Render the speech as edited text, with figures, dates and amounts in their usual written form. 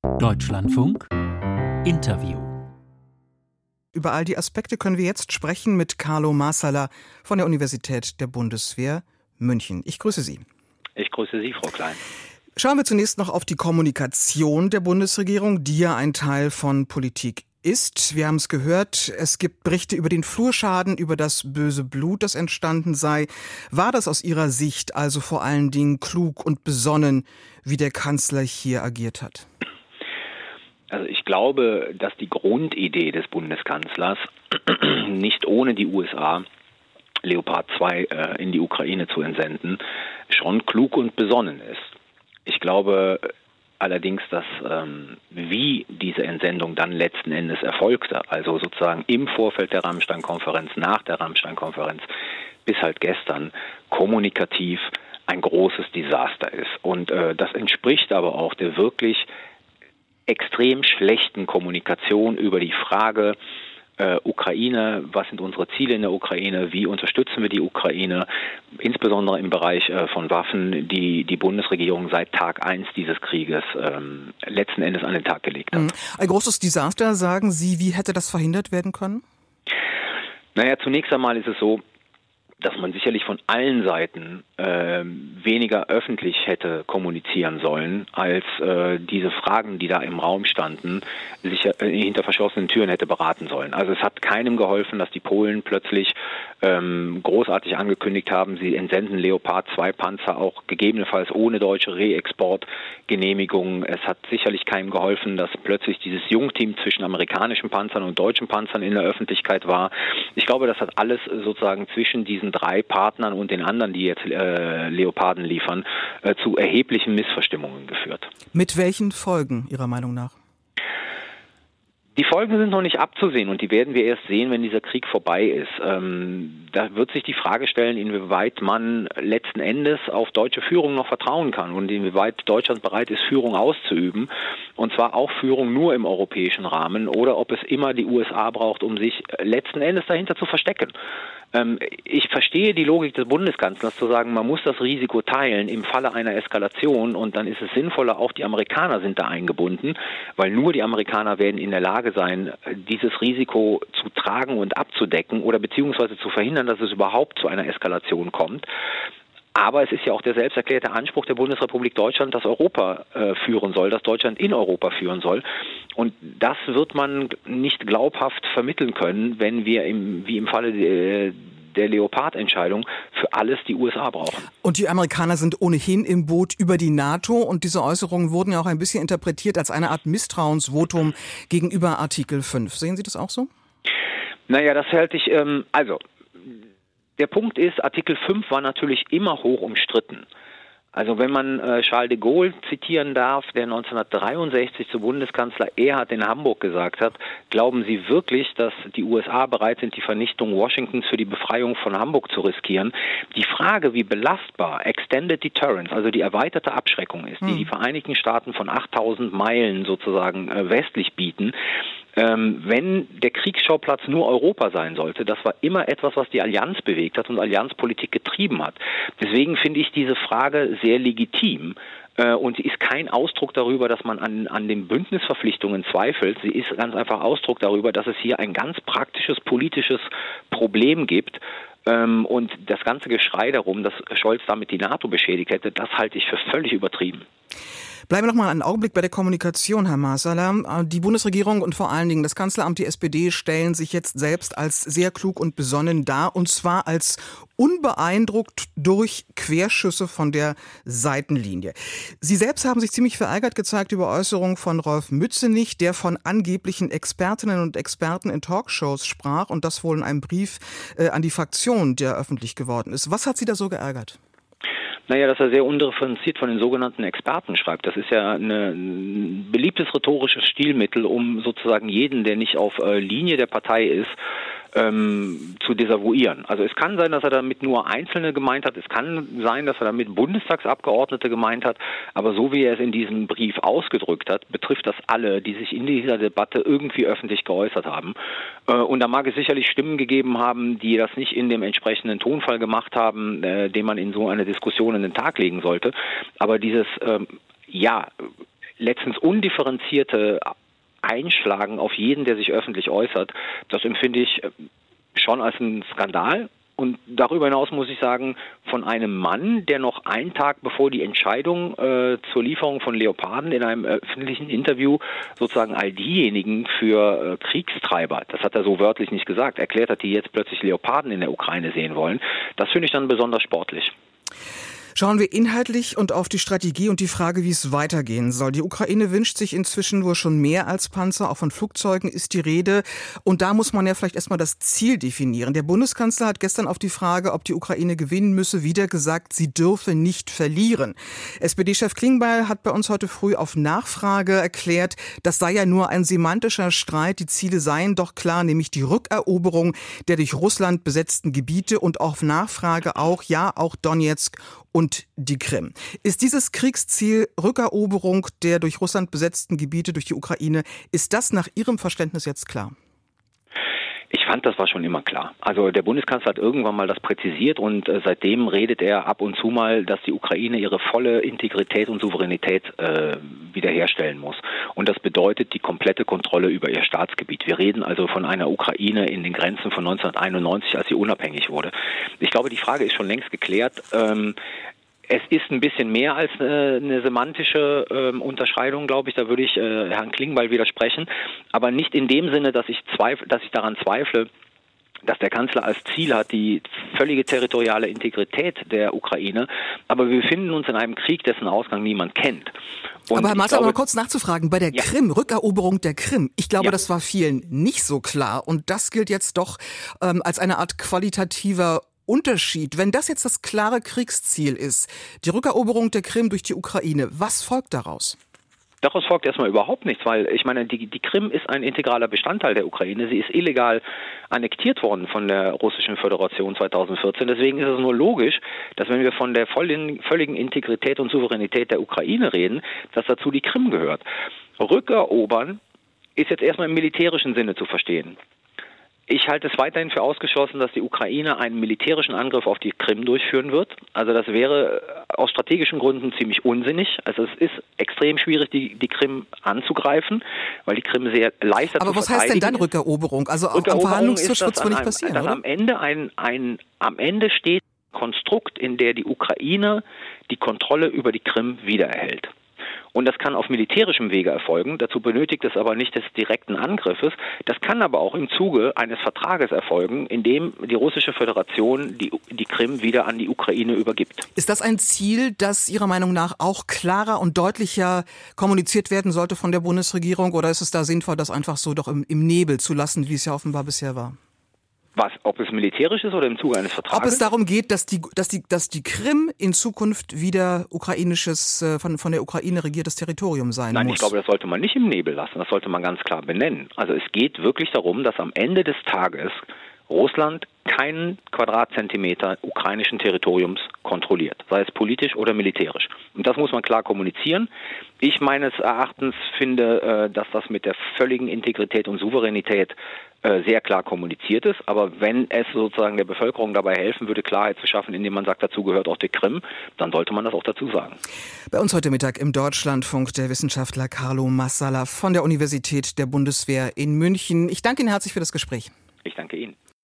Deutschlandfunk Interview. Über all die Aspekte können wir jetzt sprechen mit Carlo Marsala von der Universität der Bundeswehr München. Ich grüße Sie. Ich grüße Sie, Frau Klein. Schauen wir zunächst noch auf die Kommunikation der Bundesregierung, die ja ein Teil von Politik ist. Wir haben es gehört, es gibt Berichte über den Flurschaden, über das böse Blut, das entstanden sei. War das aus Ihrer Sicht also vor allen Dingen klug und besonnen, wie der Kanzler hier agiert hat? Also ich glaube, dass die Grundidee des Bundeskanzlers, nicht ohne die USA Leopard 2 in die Ukraine zu entsenden, schon klug und besonnen ist. Ich glaube allerdings, dass wie diese Entsendung dann letzten Endes erfolgte, also sozusagen im Vorfeld der Ramstein-Konferenz, nach der Ramstein-Konferenz, bis halt gestern, kommunikativ ein großes Desaster ist. Und das entspricht aber auch der wirklich extrem schlechten Kommunikation über die Frage Ukraine, was sind unsere Ziele in der Ukraine, wie unterstützen wir die Ukraine, insbesondere im Bereich von Waffen, die die Bundesregierung seit Tag 1 dieses Krieges letzten Endes an den Tag gelegt hat. Ein großes Desaster, sagen Sie. Wie hätte das verhindert werden können? Naja, zunächst einmal ist es so, dass man sicherlich von allen Seiten weniger öffentlich hätte kommunizieren sollen, als diese Fragen, die da im Raum standen, sich hinter verschlossenen Türen hätte beraten sollen. Also es hat keinem geholfen, dass die Polen plötzlich großartig angekündigt haben, sie entsenden Leopard 2 Panzer auch gegebenenfalls ohne deutsche Reexportgenehmigung. Es hat sicherlich keinem geholfen, dass plötzlich dieses Jungteam zwischen amerikanischen Panzern und deutschen Panzern in der Öffentlichkeit war. Ich glaube, das hat alles sozusagen zwischen diesen 3 Partnern und den anderen, die jetzt Leoparden liefern, zu erheblichen Missverstimmungen geführt. Mit welchen Folgen Ihrer Meinung nach? Die Folgen sind noch nicht abzusehen und die werden wir erst sehen, wenn dieser Krieg vorbei ist. Da wird sich die Frage stellen, inwieweit man letzten Endes auf deutsche Führung noch vertrauen kann und inwieweit Deutschland bereit ist, Führung auszuüben. Und zwar auch Führung nur im europäischen Rahmen oder ob es immer die USA braucht, um sich letzten Endes dahinter zu verstecken. Ich verstehe die Logik des Bundeskanzlers zu sagen, man muss das Risiko teilen im Falle einer Eskalation und dann ist es sinnvoller, auch die Amerikaner sind da eingebunden, weil nur die Amerikaner werden in der Lage sein, dieses Risiko zu tragen und abzudecken oder beziehungsweise zu verhindern, dass es überhaupt zu einer Eskalation kommt. Aber es ist ja auch der selbst erklärte Anspruch der Bundesrepublik Deutschland, dass Europa führen soll, dass Deutschland in Europa führen soll. Und das wird man nicht glaubhaft vermitteln können, wenn wir wie im Falle der Leopard-Entscheidung für alles die USA brauchen. Und die Amerikaner sind ohnehin im Boot über die NATO und diese Äußerungen wurden ja auch ein bisschen interpretiert als eine Art Misstrauensvotum gegenüber Artikel 5. Sehen Sie das auch so? Naja, das halte ich, der Punkt ist, Artikel 5 war natürlich immer hoch umstritten. Also wenn man Charles de Gaulle zitieren darf, der 1963 zu Bundeskanzler Erhard in Hamburg gesagt hat, glauben Sie wirklich, dass die USA bereit sind, die Vernichtung Washingtons für die Befreiung von Hamburg zu riskieren? Die Frage, wie belastbar Extended Deterrence, also die erweiterte Abschreckung ist, die die Vereinigten Staaten von 8000 Meilen sozusagen westlich bieten, wenn der Kriegsschauplatz nur Europa sein sollte, das war immer etwas, was die Allianz bewegt hat und Allianzpolitik getrieben hat. Deswegen finde ich diese Frage sehr legitim. Und sie ist kein Ausdruck darüber, dass man an den Bündnisverpflichtungen zweifelt. Sie ist ganz einfach Ausdruck darüber, dass es hier ein ganz praktisches politisches Problem gibt. Und das ganze Geschrei darum, dass Scholz damit die NATO beschädigt hätte, das halte ich für völlig übertrieben. Bleiben wir noch mal einen Augenblick bei der Kommunikation, Herr Marsala. Die Bundesregierung und vor allen Dingen das Kanzleramt, die SPD, stellen sich jetzt selbst als sehr klug und besonnen dar, und zwar als unbeeindruckt durch Querschüsse von der Seitenlinie. Sie selbst haben sich ziemlich verärgert gezeigt über Äußerungen von Rolf Mützenich, der von angeblichen Expertinnen und Experten in Talkshows sprach und das wohl in einem Brief an die Fraktion, der öffentlich geworden ist. Was hat Sie da so geärgert? Naja, dass er sehr undifferenziert von den sogenannten Experten schreibt. Das ist ja ein beliebtes rhetorisches Stilmittel, um sozusagen jeden, der nicht auf Linie der Partei ist, zu desavouieren. Also es kann sein, dass er damit nur Einzelne gemeint hat, es kann sein, dass er damit Bundestagsabgeordnete gemeint hat, aber so wie er es in diesem Brief ausgedrückt hat, betrifft das alle, die sich in dieser Debatte irgendwie öffentlich geäußert haben. Und da mag es sicherlich Stimmen gegeben haben, die das nicht in dem entsprechenden Tonfall gemacht haben, den man in so einer Diskussion in den Tag legen sollte. Aber dieses letztens undifferenzierte Einschlagen auf jeden, der sich öffentlich äußert, das empfinde ich schon als einen Skandal. Und darüber hinaus muss ich sagen, von einem Mann, der noch einen Tag bevor die Entscheidung zur Lieferung von Leoparden in einem öffentlichen Interview sozusagen all diejenigen für Kriegstreiber, das hat er so wörtlich nicht gesagt, erklärt hat, die jetzt plötzlich Leoparden in der Ukraine sehen wollen, das finde ich dann besonders sportlich. Schauen wir inhaltlich und auf die Strategie und die Frage, wie es weitergehen soll. Die Ukraine wünscht sich inzwischen wohl schon mehr als Panzer, auch von Flugzeugen ist die Rede. Und da muss man ja vielleicht erstmal das Ziel definieren. Der Bundeskanzler hat gestern auf die Frage, ob die Ukraine gewinnen müsse, wieder gesagt, sie dürfe nicht verlieren. SPD-Chef Klingbeil hat bei uns heute früh auf Nachfrage erklärt, das sei ja nur ein semantischer Streit. Die Ziele seien doch klar, nämlich die Rückeroberung der durch Russland besetzten Gebiete und auf Nachfrage auch Donetsk und die Krim. Ist dieses Kriegsziel Rückeroberung der durch Russland besetzten Gebiete durch die Ukraine, ist das nach Ihrem Verständnis jetzt klar? Ich fand, das war schon immer klar. Also der Bundeskanzler hat irgendwann mal das präzisiert und seitdem redet er ab und zu mal, dass die Ukraine ihre volle Integrität und Souveränität wiederherstellen muss. Und das bedeutet die komplette Kontrolle über ihr Staatsgebiet. Wir reden also von einer Ukraine in den Grenzen von 1991, als sie unabhängig wurde. Ich glaube, die Frage ist schon längst geklärt. Es ist ein bisschen mehr als eine semantische Unterscheidung, glaube ich. Da würde ich Herrn Klingbeil widersprechen. Aber nicht in dem Sinne, dass ich daran zweifle, dass der Kanzler als Ziel hat, die völlige territoriale Integrität der Ukraine. Aber wir befinden uns in einem Krieg, dessen Ausgang niemand kennt. Und aber Herr Martha, mal kurz nachzufragen, bei der Krim, Rückeroberung der Krim, ich glaube, das war vielen nicht so klar. Und das gilt jetzt doch als eine Art qualitativer Unterschied. Wenn das jetzt das klare Kriegsziel ist, die Rückeroberung der Krim durch die Ukraine, was folgt daraus? Daraus folgt erstmal überhaupt nichts, weil ich meine, die Krim ist ein integraler Bestandteil der Ukraine. Sie ist illegal annektiert worden von der Russischen Föderation 2014. Deswegen ist es nur logisch, dass wenn wir von der völligen Integrität und Souveränität der Ukraine reden, dass dazu die Krim gehört. Rückerobern ist jetzt erstmal im militärischen Sinne zu verstehen. Ich halte es weiterhin für ausgeschlossen, dass die Ukraine einen militärischen Angriff auf die Krim durchführen wird. Also das wäre aus strategischen Gründen ziemlich unsinnig. Also es ist extrem schwierig, die Krim anzugreifen, weil die Krim sehr leicht zu verteidigen ist. Aber was heißt denn dann Rückeroberung? Also am Verhandlungstisch wird es wohl nicht passieren, dass oder? Am Ende steht ein Konstrukt, in der die Ukraine die Kontrolle über die Krim wiedererhält. Und das kann auf militärischem Wege erfolgen. Dazu benötigt es aber nicht des direkten Angriffes. Das kann aber auch im Zuge eines Vertrages erfolgen, in dem die Russische Föderation die Krim wieder an die Ukraine übergibt. Ist das ein Ziel, das Ihrer Meinung nach auch klarer und deutlicher kommuniziert werden sollte von der Bundesregierung? Oder ist es da sinnvoll, das einfach so doch im Nebel zu lassen, wie es ja offenbar bisher war? Was? Ob es militärisch ist oder im Zuge eines Vertrages? Ob es darum geht, dass die Krim in Zukunft wieder ukrainisches, von der Ukraine regiertes Territorium sein muss? Nein, ich glaube, das sollte man nicht im Nebel lassen. Das sollte man ganz klar benennen. Also es geht wirklich darum, dass am Ende des Tages Russland keinen Quadratzentimeter ukrainischen Territoriums kontrolliert, sei es politisch oder militärisch. Und das muss man klar kommunizieren. Ich meines Erachtens finde, dass das mit der völligen Integrität und Souveränität sehr klar kommuniziert ist. Aber wenn es sozusagen der Bevölkerung dabei helfen würde, Klarheit zu schaffen, indem man sagt, dazu gehört auch die Krim, dann sollte man das auch dazu sagen. Bei uns heute Mittag im Deutschlandfunk der Wissenschaftler Carlo Massala von der Universität der Bundeswehr in München. Ich danke Ihnen herzlich für das Gespräch. Ich danke Ihnen.